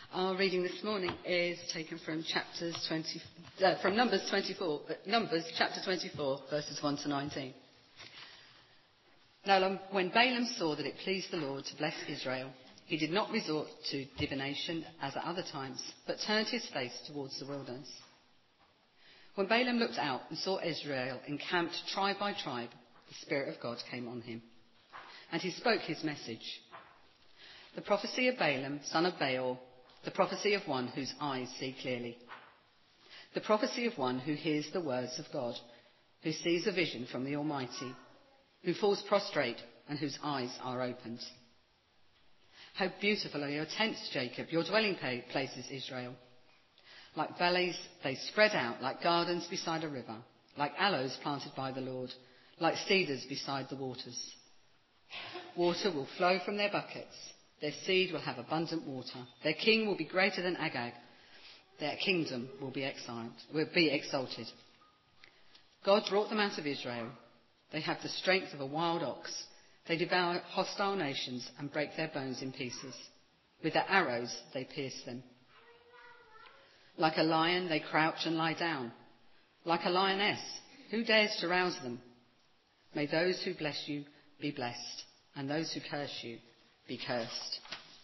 Our reading this morning is taken from Numbers chapter 24, verses 1 to 19. Now, when Balaam saw that it pleased the Lord to bless Israel, he did not resort to divination as at other times, but turned his face towards the wilderness. When Balaam looked out and saw Israel encamped tribe by tribe, the Spirit of God came on him, and he spoke his message. The prophecy of Balaam, son of Beor, the prophecy of one whose eyes see clearly. The prophecy of one who hears the words of God, who sees a vision from the Almighty, who falls prostrate and whose eyes are opened. How beautiful are your tents, Jacob, your dwelling places, Israel. Like valleys, they spread out like gardens beside a river, like aloes planted by the Lord, like cedars beside the waters. Water will flow from their buckets. Their seed will have abundant water. Their king will be greater than Agag. Their kingdom will be exalted. God brought them out of Israel. They have the strength of a wild ox. They devour hostile nations and break their bones in pieces. With their arrows they pierce them. Like a lion they crouch and lie down. Like a lioness, who dares to rouse them? May those who bless you be blessed, and those who curse you be cursed.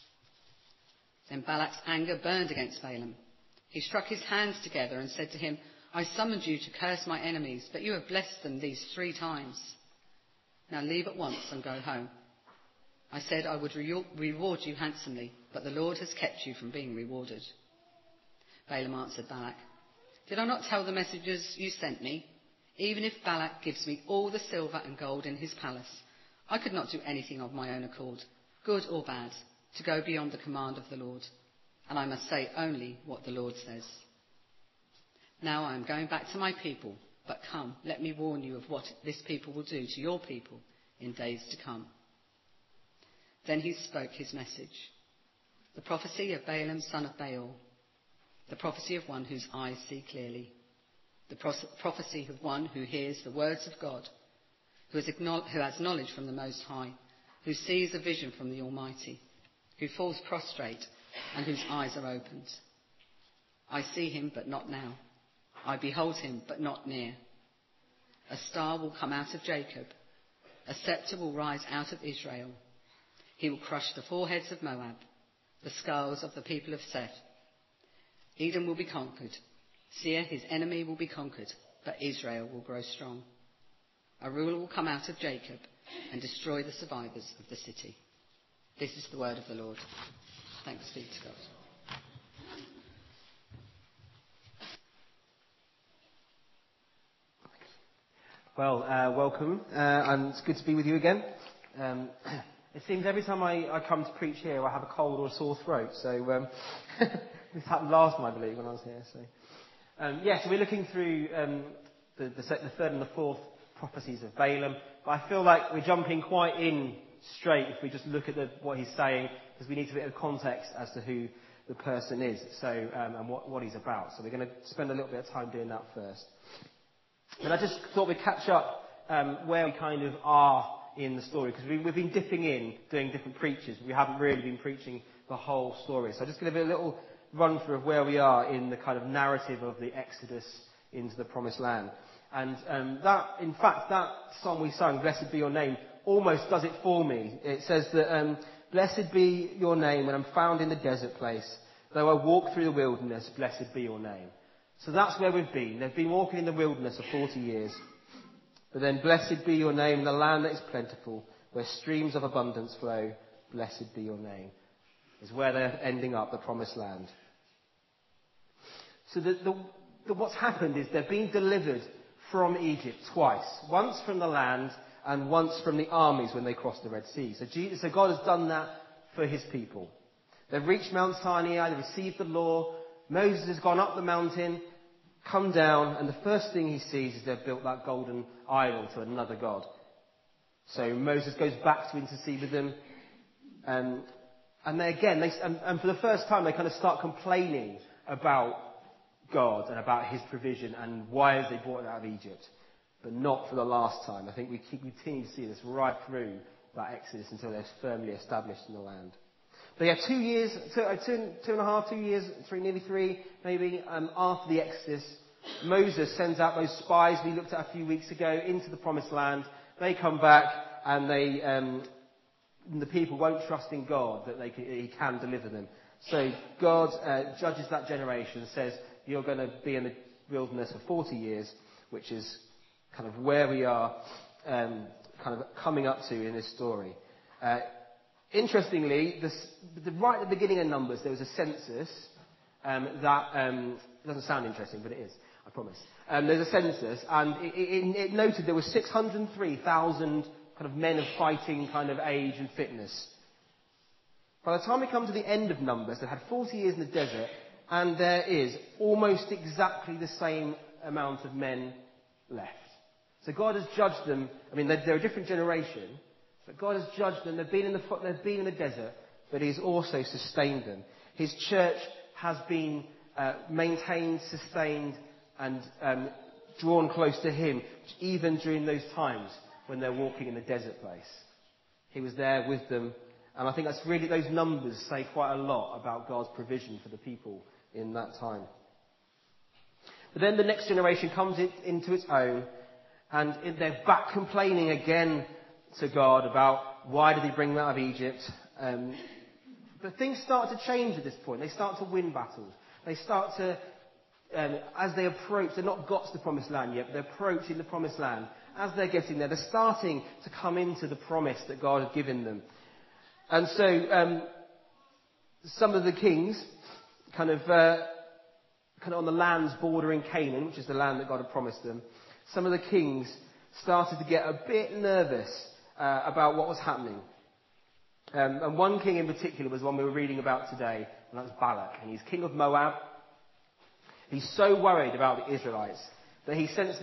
Then Balak's anger burned against Balaam. He struck his hands together and said to him, I summoned you to curse my enemies, but you have blessed them these 3 times. Now leave at once and go home. I said I would reward you handsomely, but the Lord has kept you from being rewarded. Balaam answered Balak, did I not tell the messengers you sent me? Even if Balak gives me all the silver and gold in his palace, I could not do anything of my own accord, good or bad, to go beyond the command of the Lord, and I must say only what the Lord says. Now I am going back to my people, but come, let me warn you of what this people will do to your people in days to come. Then he spoke his message, the prophecy of Balaam son of Beor, the prophecy of one whose eyes see clearly, the prophecy of one who hears the words of God, who has knowledge from the Most High, who sees a vision from the Almighty, who falls prostrate and whose eyes are opened. I see him, but not now. I behold him, but not near. A star will come out of Jacob. A scepter will rise out of Israel. He will crush the foreheads of Moab, the skulls of the people of Seth. Edom will be conquered. Seir, his enemy, will be conquered, but Israel will grow strong. A ruler will come out of Jacob and destroy the survivors of the city. This is the word of the Lord. Thanks be to God. Well, welcome, and it's good to be with you again. It seems every time I come to preach here, I have a cold or a sore throat. So this happened last time, I believe, when I was here. So so we're looking through the third and the fourth prophecies of Balaam. But I feel like we're jumping quite in straight if we just look at what he's saying, because we need a bit of context as to who the person is, and what he's about. So we're going to spend a little bit of time doing that first. And I just thought we'd catch up where we kind of are in the story, because we've been dipping in, doing different preachers. We haven't really been preaching the whole story. So I'm just going to give a little run through of where we are in the kind of narrative of the Exodus into the Promised Land. And that song we sung, Blessed Be Your Name, almost does it for me. It says that, Blessed be your name when I'm found in the desert place. Though I walk through the wilderness, blessed be your name. So that's where we've been. They've been walking in the wilderness for 40 years. But then, blessed be your name in the land that is plentiful, where streams of abundance flow. Blessed be your name. Is where they're ending up, the Promised Land. So what's happened is they've been delivered from Egypt twice. Once from the land and once from the armies when they crossed the Red Sea. So God has done that for his people. They've reached Mount Sinai, they've received the law. Moses has gone up the mountain, come down, and the first thing he sees is they've built that golden idol to another god. So Moses goes back to intercede with them, and for the first time they kind of start complaining about God and about his provision and why has they brought it out of Egypt, but not for the last time. I think we continue to see this right through that Exodus until they're firmly established in the land. They had 2 years, two and a half, 2 years, nearly 3, maybe, after the Exodus. Moses sends out those spies we looked at a few weeks ago into the Promised Land. They come back and the people won't trust in God that He can deliver them. So God judges that generation and says, you're going to be in the wilderness for 40 years, which is kind of where we are kind of coming up to in this story. Interestingly, right at the beginning of Numbers, there was a census that doesn't sound interesting, but it is, I promise. There's a census, and it noted there were 603,000 kind of men of fighting kind of age and fitness. By the time we come to the end of Numbers, they had 40 years in the desert, and there is almost exactly the same amount of men left. So God has judged them. I mean, they're a different generation, but God has judged them. They've been in the desert, but He's also sustained them. His church has been maintained, sustained, and drawn close to Him, even during those times when they're walking in the desert place. He was there with them, and I think that's really, those numbers say quite a lot about God's provision for the people in that time. But then the next generation comes into its own, and they're back complaining again to God about why did He bring them out of Egypt. But things start to change at this point. They start to win battles. They start to, as they approach, they've not got to the Promised Land yet, but they're approaching the Promised Land. As they're getting there, they're starting to come into the promise that God had given them. And so some of the kings, kind of on the lands bordering Canaan, which is the land that God had promised them, some of the kings started to get a bit nervous about what was happening. And one king in particular was one we were reading about today, and that's Balak. And he's king of Moab. He's so worried about the Israelites that he sends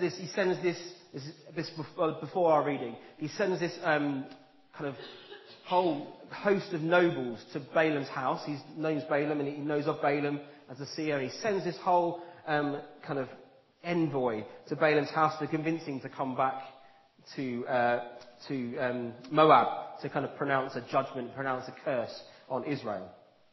this before our reading, he sends this kind of whole host of nobles to Balaam's house. He knows Balaam, and he knows of Balaam as a seer. And he sends this whole kind of envoy to Balaam's house to convince him to come back to Moab to kind of pronounce a judgment, pronounce a curse on Israel.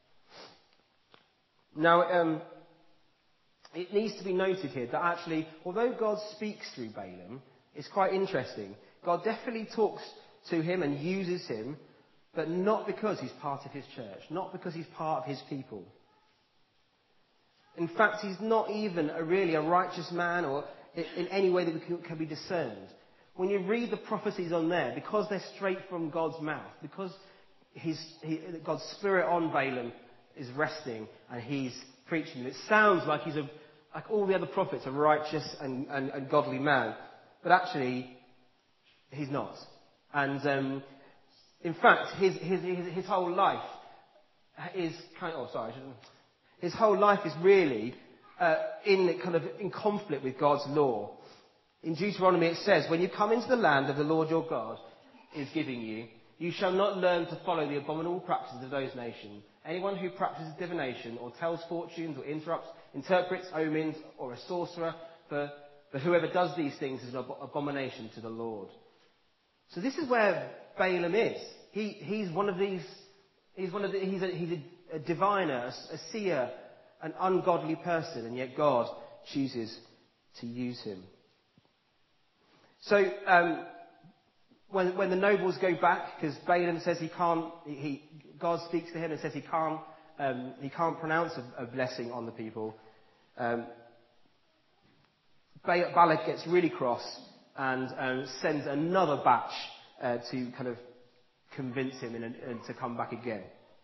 Now, it needs to be noted here that actually, although God speaks through Balaam, it's quite interesting. God definitely talks to him and uses him, but not because he's part of His church, not because he's part of His people. In fact, he's not even really a righteous man or in any way that can be discerned. When you read the prophecies on there, because they're straight from God's mouth, because God's Spirit on Balaam is resting and he's preaching, it sounds like he's like all the other prophets, a righteous and godly man. But actually, he's not. And in fact, his whole life is his whole life is really in conflict with God's law. In Deuteronomy it says, when you come into the land of the Lord your God is giving you, you shall not learn to follow the abominable practices of those nations. Anyone who practices divination or tells fortunes or interprets omens or a sorcerer, for whoever does these things is an abomination to the Lord. So this is where Balaam is. He's a diviner, a seer, an ungodly person, and yet God chooses to use him. So when the nobles go back, because Balaam says he can't, God speaks to him and says he can't pronounce a blessing on the people. Balak gets really cross and sends another batch to kind of convince him and to come back again.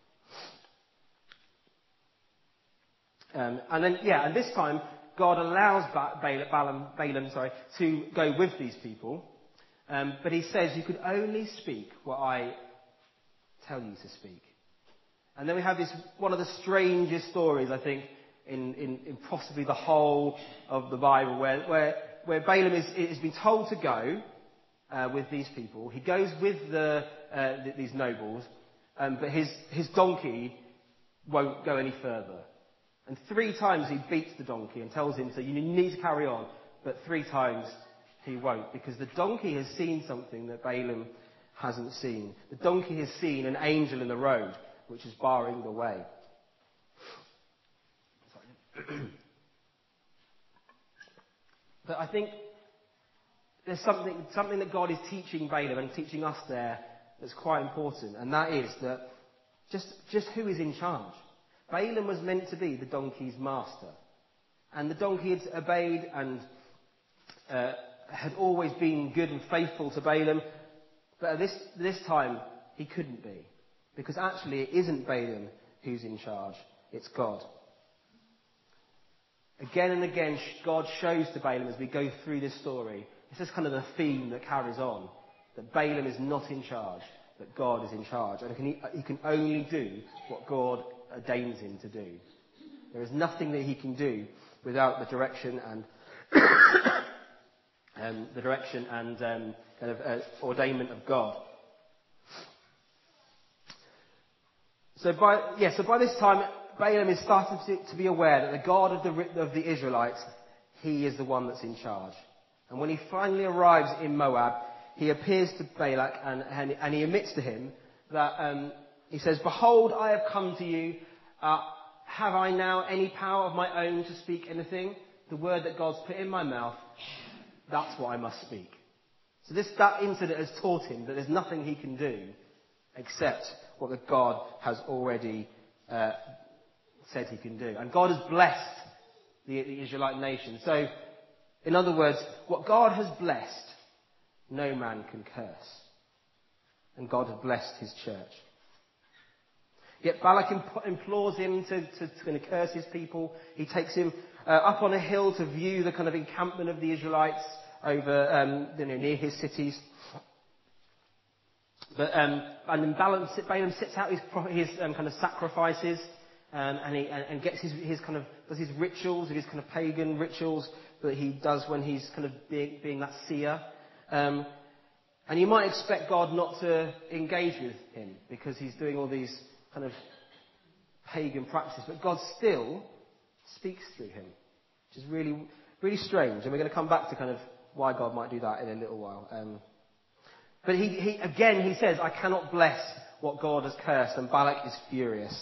And this time God allows Balaam to go with these people, but he says you could only speak what I tell you to speak. And then we have this one of the strangest stories, I think, in possibly the whole of the Bible, where Balaam is being told to go with these people. He goes with these nobles, but his donkey won't go any further. And 3 times he beats the donkey and tells him, so you need to carry on. But 3 times he won't, because the donkey has seen something that Balaam hasn't seen. The donkey has seen an angel in the road. which is barring the way. But I think there's something that God is teaching Balaam and teaching us there that's quite important, and that is that just who is in charge. Balaam was meant to be the donkey's master, and the donkey had obeyed and had always been good and faithful to Balaam, but at this time he couldn't be, because actually it isn't Balaam who's in charge, it's God. Again and again, God shows to Balaam as we go through this story. It's just kind of the theme that carries on, that Balaam is not in charge, that God is in charge, and he can only do what God ordains him to do. There is nothing that he can do without the direction and ordainment of God. So by this time, Balaam is starting to be aware that the God of the Israelites, he is the one that's in charge. And when he finally arrives in Moab, he appears to Balak and he admits to him that he says, "Behold, I have come to you. Have I now any power of my own to speak anything? The word that God's put in my mouth, that's what I must speak." So that incident has taught him that there's nothing he can do except what the God has already said he can do. And God has blessed the Israelite nation. So, in other words, what God has blessed, no man can curse. And God has blessed his church. Yet Balak implores him to curse his people. He takes him up on a hill to view the kind of encampment of the Israelites over near his cities. But and then Balaam sets out his kind of sacrifices, and gets his kind of does his rituals, his kind of pagan rituals that he does when he's kind of being that seer. And you might expect God not to engage with him because he's doing all these kind of pagan practices, but God still speaks through him, which is really, really strange. And we're going to come back to kind of why God might do that in a little while. But he says, "I cannot bless what God has cursed," and Balak is furious.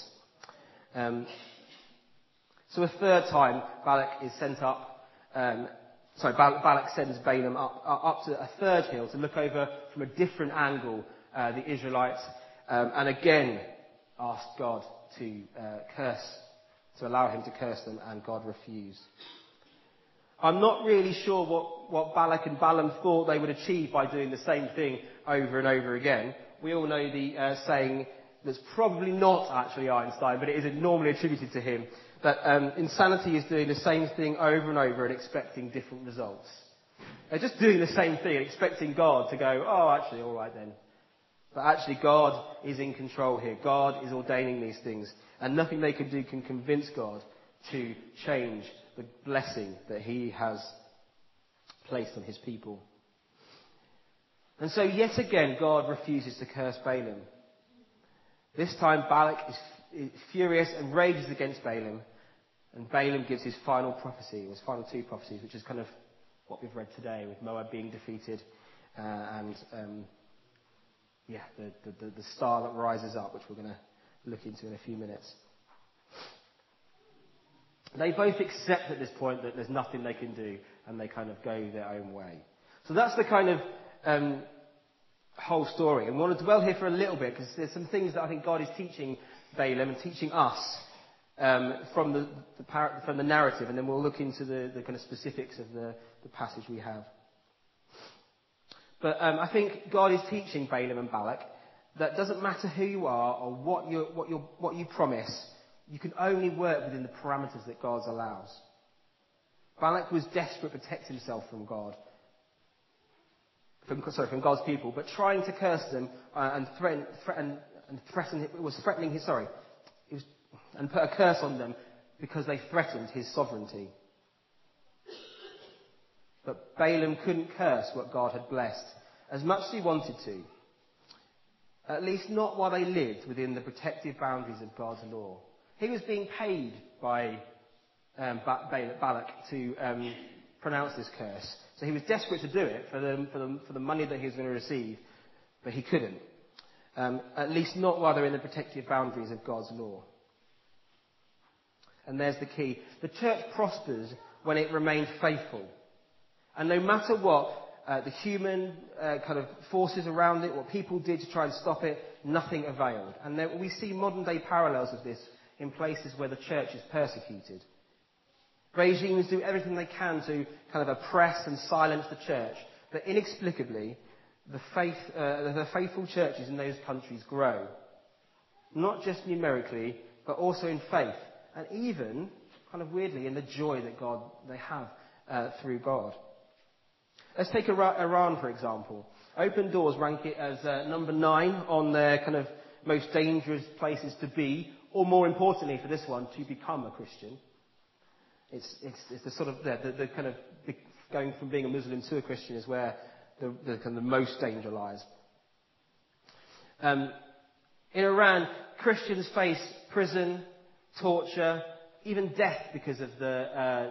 So a third time, Balak is sent up. Balak sends Balaam up to a third hill to look over from a different angle the Israelites, and again asked God to allow him to curse them, and God refused. I'm not really sure what Balak and Balaam thought they would achieve by doing the same thing over and over again. We all know the saying that's probably not actually Einstein, but it is normally attributed to him, that insanity is doing the same thing over and over and expecting different results. They're just doing the same thing and expecting God to go, "Oh, actually, all right then." But actually, God is in control here. God is ordaining these things, and nothing they can do can convince God to change the blessing that he has placed on his people. And so yet again, God refuses to curse Balaam. This time Balak is furious and rages against Balaam, and Balaam gives his final prophecy, his final two prophecies, which is kind of what we've read today, with Moab being defeated and the star that rises up, which we're going to look into in a few minutes. They both accept at this point that there's nothing they can do, and they kind of go their own way. So that's the kind of whole story. And we want to dwell here for a little bit, because there's some things that I think God is teaching Balaam and teaching us from the narrative, and then we'll look into the kind of specifics of the passage we have. But I think God is teaching Balaam and Balak that doesn't matter who you are or what you promise, you can only work within the parameters that God allows. Balak was desperate to protect himself from God, from God's people, but trying to curse them and put a curse on them because they threatened his sovereignty. But Balaam couldn't curse what God had blessed, as much as he wanted to. At least not while they lived within the protective boundaries of God's law. He was being paid by Balak to pronounce this curse. So he was desperate to do it for the money that he was going to receive, but he couldn't. at least not while they're in the protective boundaries of God's law. And there's the key. The church prospers when it remains faithful. And no matter what the human kind of forces around it, what people did to try and stop it, nothing availed. And we see modern day parallels of this in places where the church is persecuted. Regimes do everything they can to kind of oppress and silence the church. But inexplicably, the faithful churches in those countries grow. Not just numerically, but also in faith. And even, kind of weirdly, in the joy that they have through God. Let's take Iran, for example. Open Doors rank it as number 9 on their kind of most dangerous places to be, or more importantly for this one, to become a Christian. It's the sort of the kind of going from being a Muslim to a Christian is where the kind of most danger lies. In Iran, Christians face prison, torture, even death because of the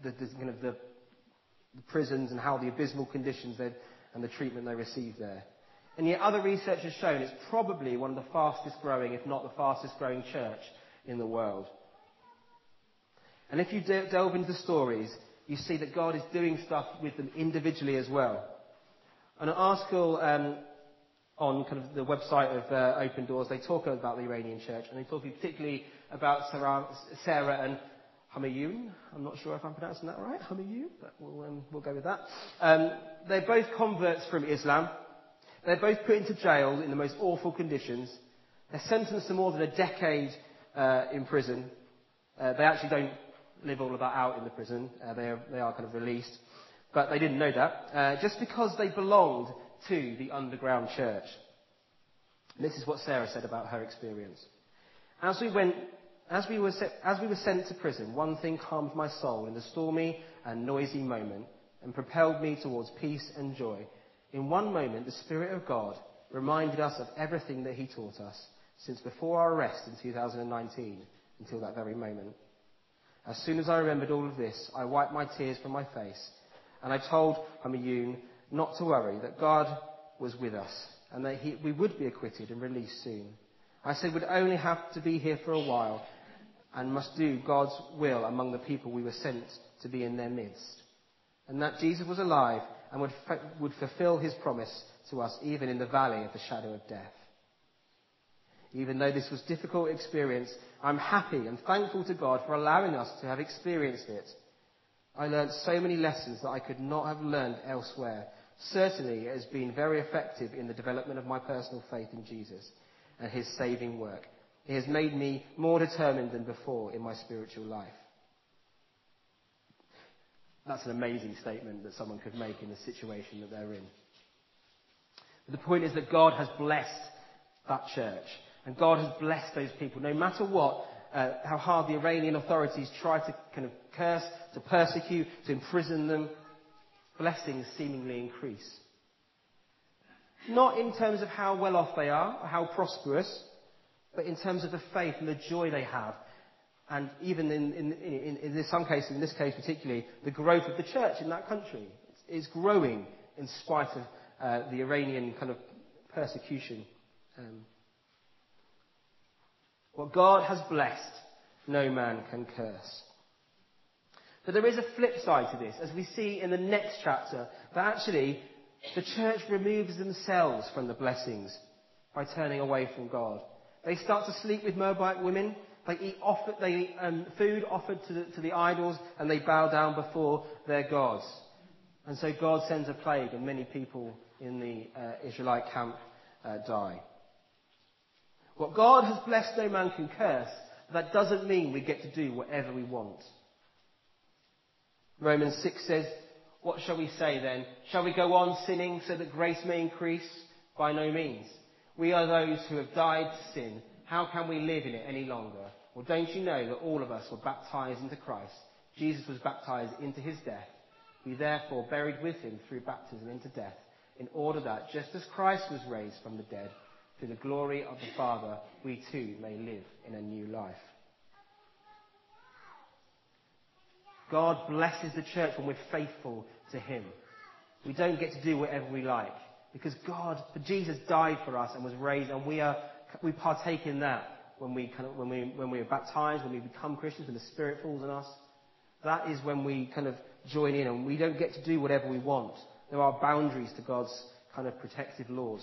prisons and how the abysmal conditions and the treatment they receive there. And yet other research has shown it's probably one of the fastest growing, if not the fastest growing church in the world. And if you delve into the stories, you see that God is doing stuff with them individually as well. An article on kind of the website of Open Doors, they talk about the Iranian church, and they talk particularly about Sarah and Hamayoun. I'm not sure if I'm pronouncing that right, Hamayoun, but we'll go with that. They're both converts from Islam. They're both put into jail in the most awful conditions. They're sentenced to more than a decade in prison. They actually don't live all of that out in the prison. They are kind of released. But they didn't know that. Just because they belonged to the underground church. And this is what Sarah said about her experience. As we were sent to prison, one thing calmed my soul in the stormy and noisy moment and propelled me towards peace and joy. In one moment, the Spirit of God reminded us of everything that He taught us since before our arrest in 2019 until that very moment. As soon as I remembered all of this, I wiped my tears from my face and I told Hamayoun not to worry, that God was with us and that we would be acquitted and released soon. I said we'd only have to be here for a while and must do God's will among the people we were sent to be in their midst. And that Jesus was alive and would fulfill His promise to us even in the valley of the shadow of death. Even though this was a difficult experience, I'm happy and thankful to God for allowing us to have experienced it. I learned so many lessons that I could not have learned elsewhere. Certainly it has been very effective in the development of my personal faith in Jesus and His saving work. It has made me more determined than before in my spiritual life. That's an amazing statement that someone could make in the situation that they're in. But the point is that God has blessed that church. And God has blessed those people. No matter what, how hard the Iranian authorities try to kind of curse, to persecute, to imprison them, blessings seemingly increase. Not in terms of how well off they are, or how prosperous, but in terms of the faith and the joy they have. And even in some cases, in this case particularly, the growth of the church in that country is growing in spite of the Iranian kind of persecution. What God has blessed, no man can curse. But there is a flip side to this, as we see in the next chapter, that actually the church removes themselves from the blessings by turning away from God. They start to sleep with Moabite women. They eat food offered to the idols, and they bow down before their gods. And so God sends a plague, and many people in the Israelite camp die. What God has blessed, no man can curse. That doesn't mean we get to do whatever we want. Romans 6 says, what shall we say then? Shall we go on sinning so that grace may increase? By no means. We are those who have died to sin. How can we live in it any longer? Well, don't you know that all of us were baptized into Christ? Jesus was baptized into His death. We therefore buried with Him through baptism into death, in order that, just as Christ was raised from the dead, through the glory of the Father, we too may live in a new life. God blesses the church when we're faithful to Him. We don't get to do whatever we like. Because Jesus died for us and was raised, and we partake in that when we are baptized, when we become Christians, when the Spirit falls on us. That is when we kind of join in, and we don't get to do whatever we want. There are boundaries to God's kind of protective laws.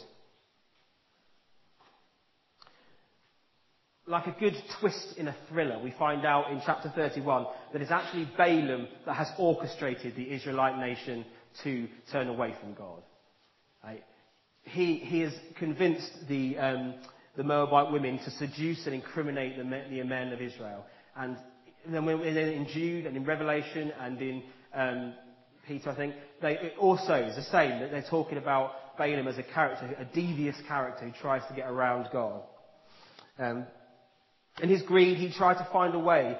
Like a good twist in a thriller, we find out in chapter 31 that it's actually Balaam that has orchestrated the Israelite nation to turn away from God. Right? He has convinced the Moabite women to seduce and incriminate the men of Israel. And then in Jude and in Revelation and in Peter, I think, it also is the same, that they're talking about Balaam as a character, a devious character who tries to get around God. In his greed, he tried to find a way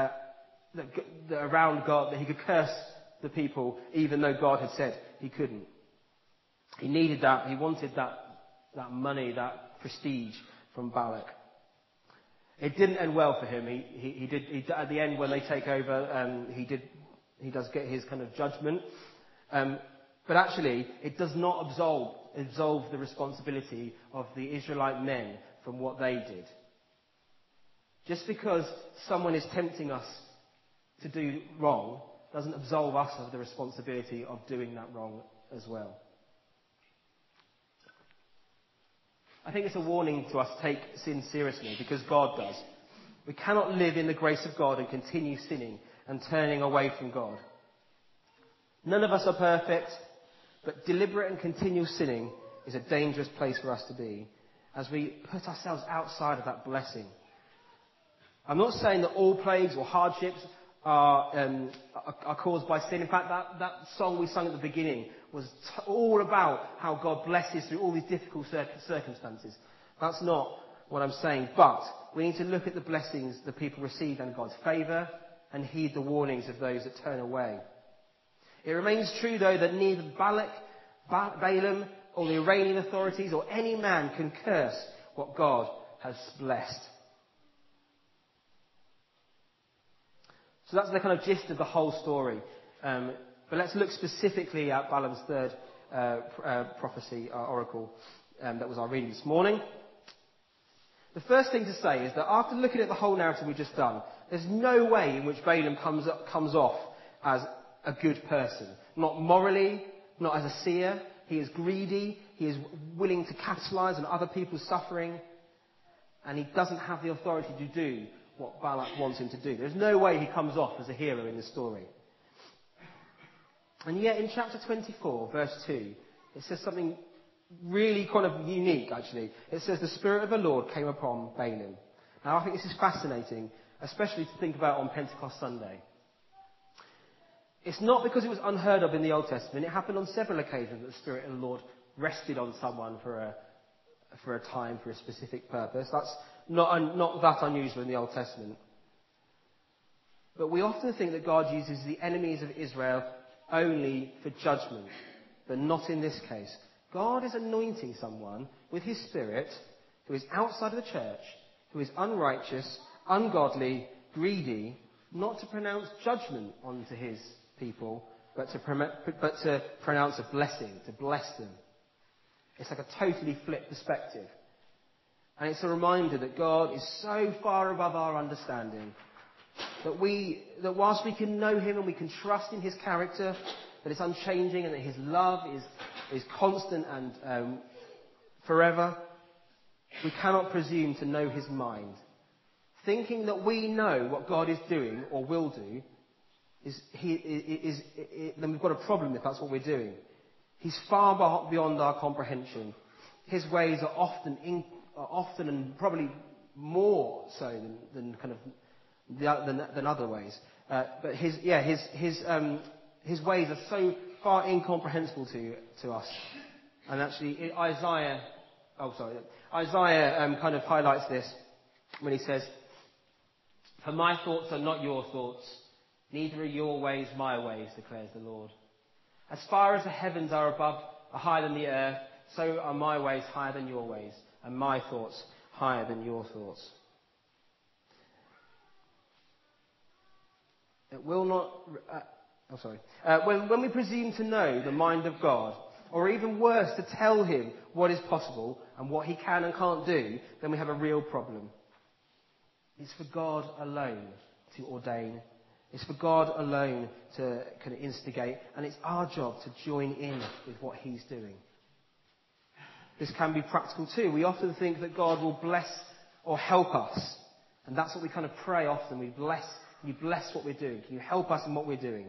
around God, that he could curse the people, even though God had said he couldn't. He needed that. He wanted that money, that prestige from Balak. It didn't end well for him. He did at the end when they take over. He does get his kind of judgment, but actually, it does not absolve the responsibility of the Israelite men from what they did. Just because someone is tempting us to do wrong doesn't absolve us of the responsibility of doing that wrong as well. I think it's a warning to us to take sin seriously, because God does. We cannot live in the grace of God and continue sinning and turning away from God. None of us are perfect, but deliberate and continual sinning is a dangerous place for us to be as we put ourselves outside of that blessing. I'm not saying that all plagues or hardships are caused by sin. In fact, that song we sung at the beginning was all about how God blesses through all these difficult circumstances. That's not what I'm saying. But we need to look at the blessings that people receive and God's favour, and heed the warnings of those that turn away. It remains true, though, that neither Balaam or the Iranian authorities or any man can curse what God has blessed. So that's the kind of gist of the whole story. But let's look specifically at Balaam's third prophecy, oracle, that was our reading this morning. The first thing to say is that after looking at the whole narrative we've just done, there's no way in which Balaam comes off as a good person. Not morally, not as a seer. He is greedy. He is willing to capitalise on other people's suffering. And he doesn't have the authority to do what Balak wants him to do. There's no way he comes off as a hero in this story. And yet in chapter 24, verse 2, it says something really kind of unique, actually. It says, the Spirit of the Lord came upon Balaam. Now, I think this is fascinating, especially to think about on Pentecost Sunday. It's not because it was unheard of in the Old Testament. It happened on several occasions that the Spirit of the Lord rested on someone for a time, for a specific purpose. That's not that unusual in the Old Testament. But we often think that God uses the enemies of Israel only for judgment, but not in this case. God is anointing someone with his Spirit who is outside of the church, who is unrighteous, ungodly, greedy, not to pronounce judgment onto his people, but to pronounce a blessing, to bless them. It's like a totally flipped perspective. And it's a reminder that God is so far above our understanding that whilst we can know him and we can trust in his character, that it's unchanging and that his love is constant and forever, we cannot presume to know his mind. Thinking that we know what God is doing or will do, then we've got a problem if that's what we're doing. He's far beyond our comprehension. His ways are often and probably more so than other ways. But his ways are so far incomprehensible to us. And actually, Isaiah kind of highlights this when he says, "For my thoughts are not your thoughts, neither are your ways my ways, declares the Lord. As far as the heavens are higher than the earth, so are my ways higher than your ways, and my thoughts higher than your thoughts." It will not. When we presume to know the mind of God, or even worse, to tell him what is possible and what he can and can't do, then we have a real problem. It's for God alone to ordain. It's for God alone to kind of instigate, and it's our job to join in with what he's doing. This can be practical too. We often think that God will bless or help us, and that's what we kind of pray often. You bless what we're doing. Can you help us in what we're doing?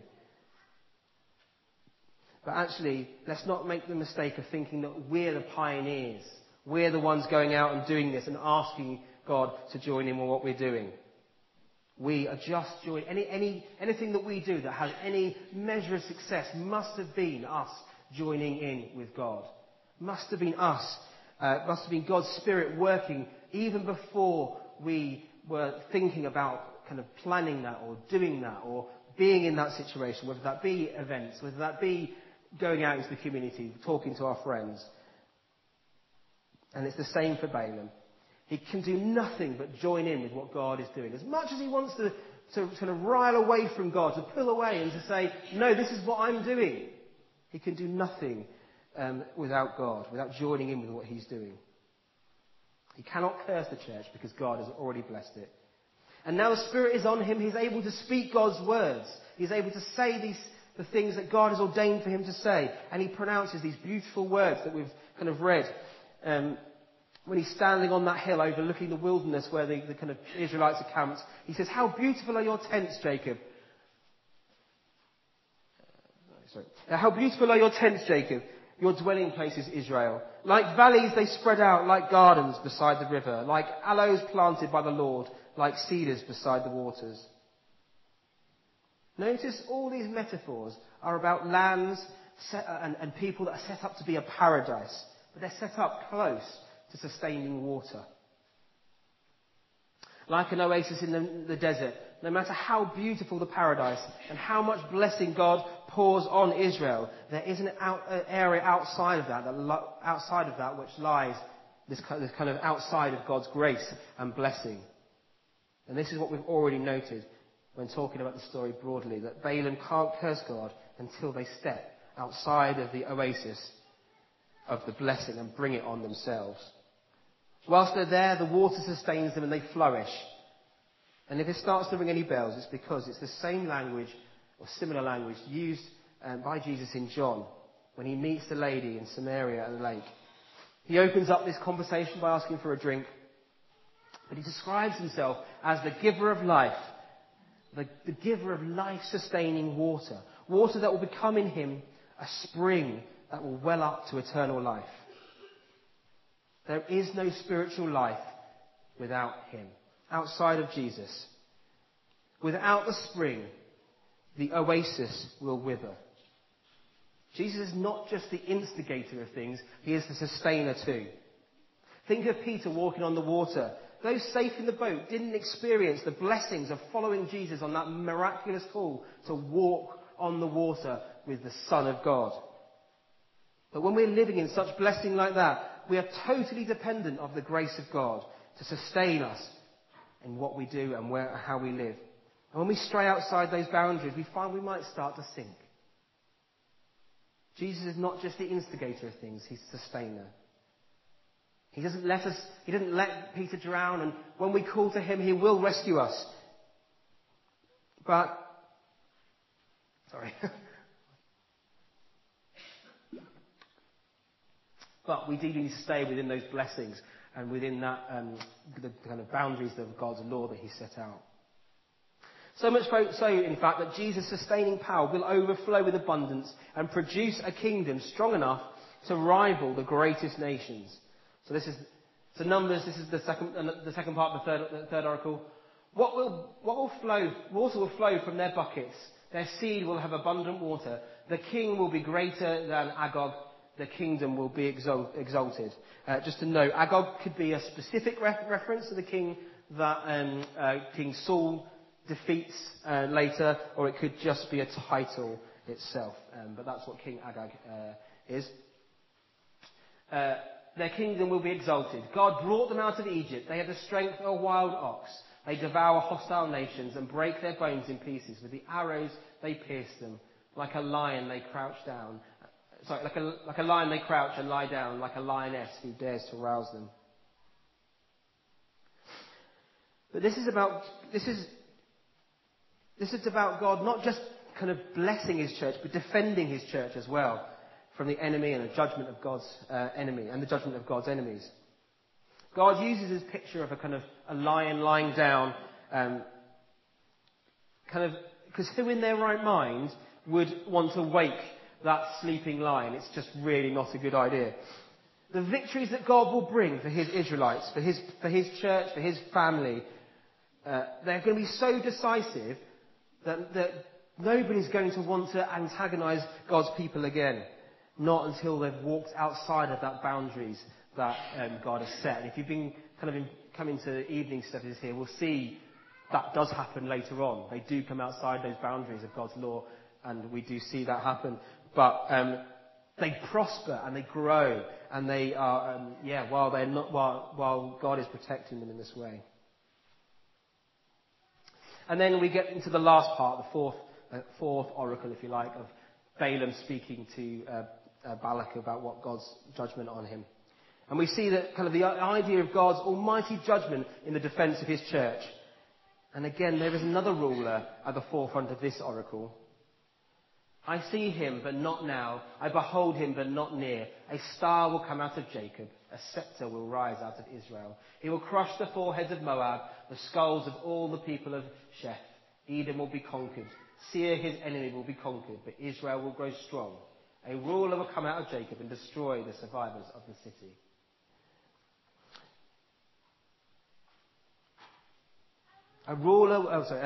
But actually, let's not make the mistake of thinking that we're the pioneers. We're the ones going out and doing this and asking God to join in with what we're doing. We are just joining. Anything that we do that has any measure of success must have been us joining in with God. Must have been us. Must have been God's Spirit working even before we were thinking about kind of planning that or doing that or being in that situation, whether that be events, whether that be going out into the community, talking to our friends. And it's the same for Balaam. He can do nothing but join in with what God is doing. As much as he wants to kind of rile away from God, to pull away and to say, no, this is what I'm doing. He can do nothing without God, without joining in with what he's doing. He cannot curse the church because God has already blessed it. And now the Spirit is on him. He's able to speak God's words. He's able to say the things that God has ordained for him to say. And he pronounces these beautiful words that we've kind of read. When he's standing on that hill overlooking the wilderness where the kind of Israelites are camped, he says, "How beautiful are your tents, Jacob." How beautiful are your tents, Jacob, your dwelling places, Israel. Like valleys they spread out, like gardens beside the river, like aloes planted by the Lord, like cedars beside the waters. Notice all these metaphors are about lands and people that are set up to be a paradise, but they're set up close to sustaining water. Like an oasis in the desert, no matter how beautiful the paradise and how much blessing God pours on Israel, there is an area outside of that which lies this kind of outside of God's grace and blessing. And this is what we've already noted when talking about the story broadly, that Balaam can't curse God until they step outside of the oasis of the blessing and bring it on themselves. Whilst they're there, the water sustains them and they flourish. And if it starts to ring any bells, it's because it's the same language or similar language used by Jesus in John when he meets the lady in Samaria at the lake. He opens up this conversation by asking for a drink, but he describes himself as the giver of life, the giver of life-sustaining water, water that will become in him a spring that will well up to eternal life. There is no spiritual life without him, outside of Jesus. Without the spring, the oasis will wither. Jesus is not just the instigator of things, he is the sustainer too. Think of Peter walking on the water. Those safe in the boat didn't experience the blessings of following Jesus on that miraculous call to walk on the water with the Son of God. But when we're living in such blessing like that, we are totally dependent of the grace of God to sustain us in what we do and how we live. And when we stray outside those boundaries, we find we might start to sink. Jesus is not just the instigator of things, he's the sustainer. He didn't let Peter drown, and when we call to him, he will rescue us. But we do need to stay within those blessings and within that the kind of boundaries of God's law that he set out. So much so, in fact, that Jesus' sustaining power will overflow with abundance and produce a kingdom strong enough to rival the greatest nations. So Numbers. This is the second part of the third oracle. What will flow? Water will flow from their buckets. Their seed will have abundant water. The king will be greater than Agag. The kingdom will be exalted. Just to note, Agag could be a specific reference to the king that King Saul defeats later, or it could just be a title itself. But that's what King Agag is. Their kingdom will be exalted. God brought them out of Egypt. They had the strength of a wild ox. They devour hostile nations and break their bones in pieces. With the arrows they pierce them. Like a lion they crouch down. like a lion they crouch and lie down, like a lioness who dares to rouse them. But this is about God not just kind of blessing his church, but defending his church as well from the enemy and the judgment of God's enemy and the judgment of God's enemies. God uses this picture of a lion lying down, because who in their right mind would want to wake that sleeping lion? It's just really not a good idea. The victories that God will bring for his Israelites, for his church, for his family, they're going to be so decisive that nobody's going to want to antagonize God's people again. Not until they've walked outside of that boundaries that God has set. And if you've been coming to evening studies here, we'll see that does happen later on. They do come outside those boundaries of God's law, and we do see that happen. But they prosper and they grow, and they are while God is protecting them in this way. And then we get into the last part, the fourth oracle, if you like, of Balaam speaking to Balak about what God's judgment on him. And we see that the idea of God's almighty judgment in the defence of his church. And again, there is another ruler at the forefront of this oracle. I see him, but not now. I behold him, but not near. A star will come out of Jacob. A sceptre will rise out of Israel. He will crush the foreheads of Moab, the skulls of all the people of Sheph. Edom will be conquered. Seir, his enemy, will be conquered, but Israel will grow strong. A ruler will come out of Jacob and destroy the survivors of the city. A ruler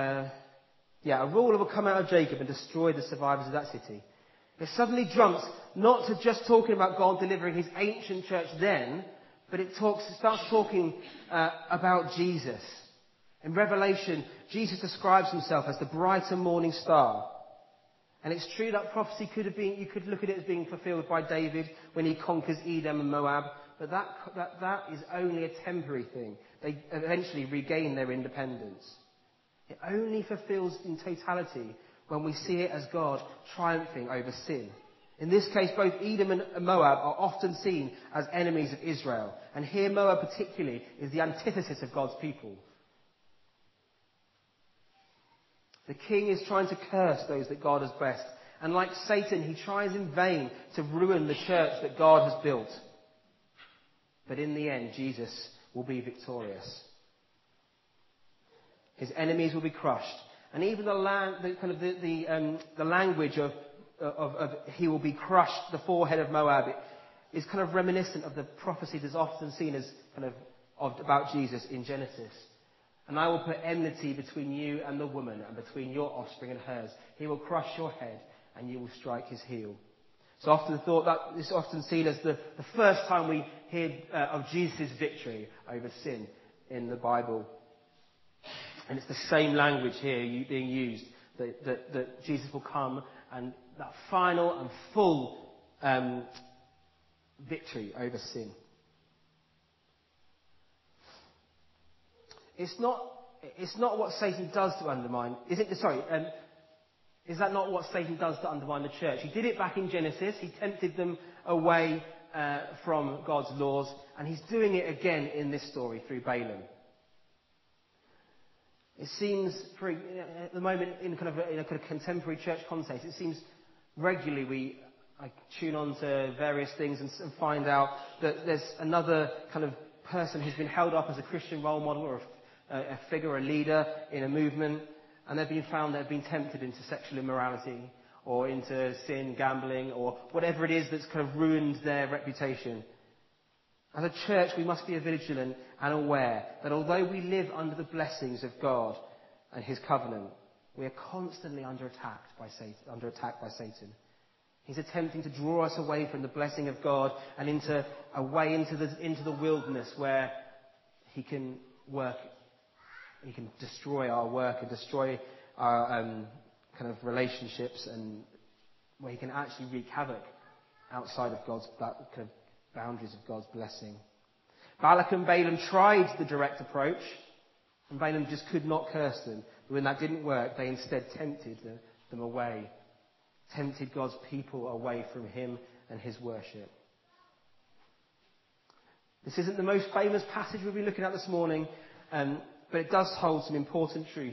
will come out of Jacob and destroy the survivors of that city. It suddenly jumps not to just talking about God delivering his ancient church then, but it starts talking about Jesus. In Revelation, Jesus describes himself as the bright and morning star. And it's true that prophecy you could look at it as being fulfilled by David when he conquers Edom and Moab, but that is only a temporary thing. They eventually regain their independence. It only fulfills in totality when we see it as God triumphing over sin. In this case, both Edom and Moab are often seen as enemies of Israel. And here Moab particularly is the antithesis of God's people. The king is trying to curse those that God has blessed. And like Satan, he tries in vain to ruin the church that God has built. But in the end, Jesus will be victorious. His enemies will be crushed. And even the language of he will be crushed, the forehead of Moab, is reminiscent of the prophecy that's often seen as about Jesus in Genesis. And I will put enmity between you and the woman, and between your offspring and hers. He will crush your head, and you will strike his heel. So often thought that it's often seen as the first time we hear of Jesus' victory over sin in the Bible. And it's the same language here being used, that Jesus will come and that final and full victory over sin. It's not what Satan does to undermine. Is that not what Satan does to undermine the church? He did it back in Genesis. He tempted them away from God's laws, and he's doing it again in this story through Balaam. It seems, at the moment, in a contemporary church context, it seems regularly I tune on to various things and find out that there's another person who's been held up as a Christian role model or a figure, a leader in a movement, and they've been found they've been tempted into sexual immorality or into sin, gambling, or whatever it is that's ruined their reputation. As a church, we must be vigilant and aware that although we live under the blessings of God and his covenant, we are constantly under attack by Satan. He's attempting to draw us away from the blessing of God and into the wilderness where he can work. He can destroy our work and destroy our relationships, and where he can actually wreak havoc outside of God's boundaries of God's blessing. Balak and Balaam tried the direct approach, and Balaam just could not curse them. But when that didn't work, they instead tempted them away, tempted God's people away from him and his worship. This isn't the most famous passage we'll be looking at this morning, but it does hold some important truths.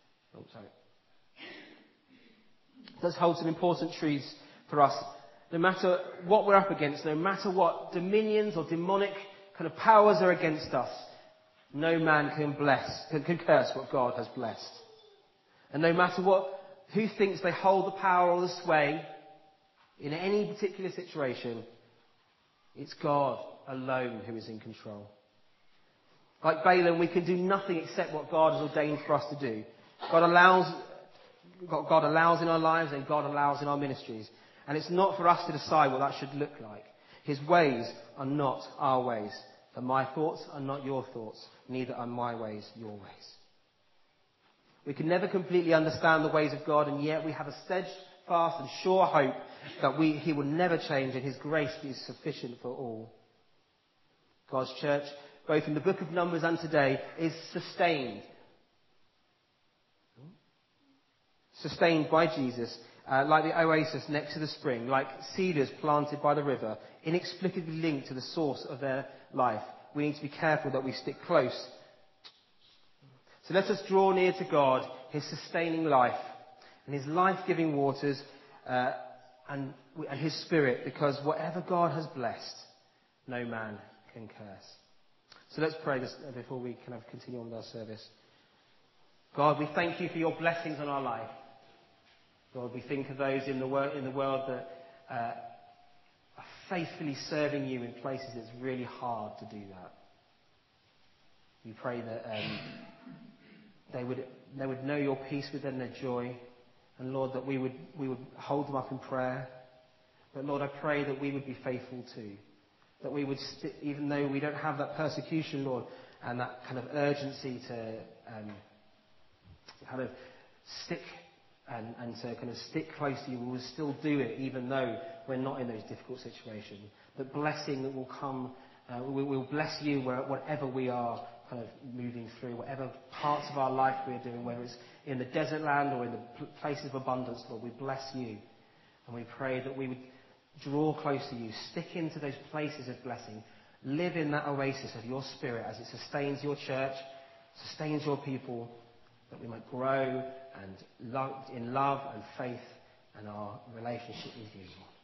It does hold some important truths for us. No matter what we're up against, no matter what dominions or demonic kind of powers are against us, no man can curse what God has blessed. And no matter who thinks they hold the power or the sway in any particular situation, it's God alone who is in control. Like Balaam, we can do nothing except what God has ordained for us to do. God allows in our lives and God allows in our ministries. And it's not for us to decide what that should look like. His ways are not our ways. For my thoughts are not your thoughts. Neither are my ways your ways. We can never completely understand the ways of God, and yet we have a steadfast and sure hope that He will never change, and His grace is sufficient for all. God's church, both in the book of Numbers and today, is sustained by Jesus, like the oasis next to the spring, like cedars planted by the river, inexplicably linked to the source of their life. We need to be careful that we stick close. So let us draw near to God, His sustaining life, and His life-giving waters, and His Spirit, because whatever God has blessed, no man can curse. So let's pray this before we kind of continue on with our service. God, we thank you for your blessings on our life. Lord, we think of those in the world that are faithfully serving you in places it's really hard to do that. We pray that they would know your peace within their joy, and Lord, that we would hold them up in prayer. But Lord, I pray that we would be faithful too. That we would, even though we don't have that persecution, Lord, and that kind of urgency to kind of stick and to kind of stick close to you, we will still do it even though we're not in those difficult situations. That blessing that will come, we will bless you whatever we are kind of moving through, whatever parts of our life we're doing, whether it's in the desert land or in the places of abundance, Lord, we bless you. And we pray that we would draw close to you, stick into those places of blessing, live in that oasis of your Spirit as it sustains your church, sustains your people, that we might grow and in love and faith and our relationship with you.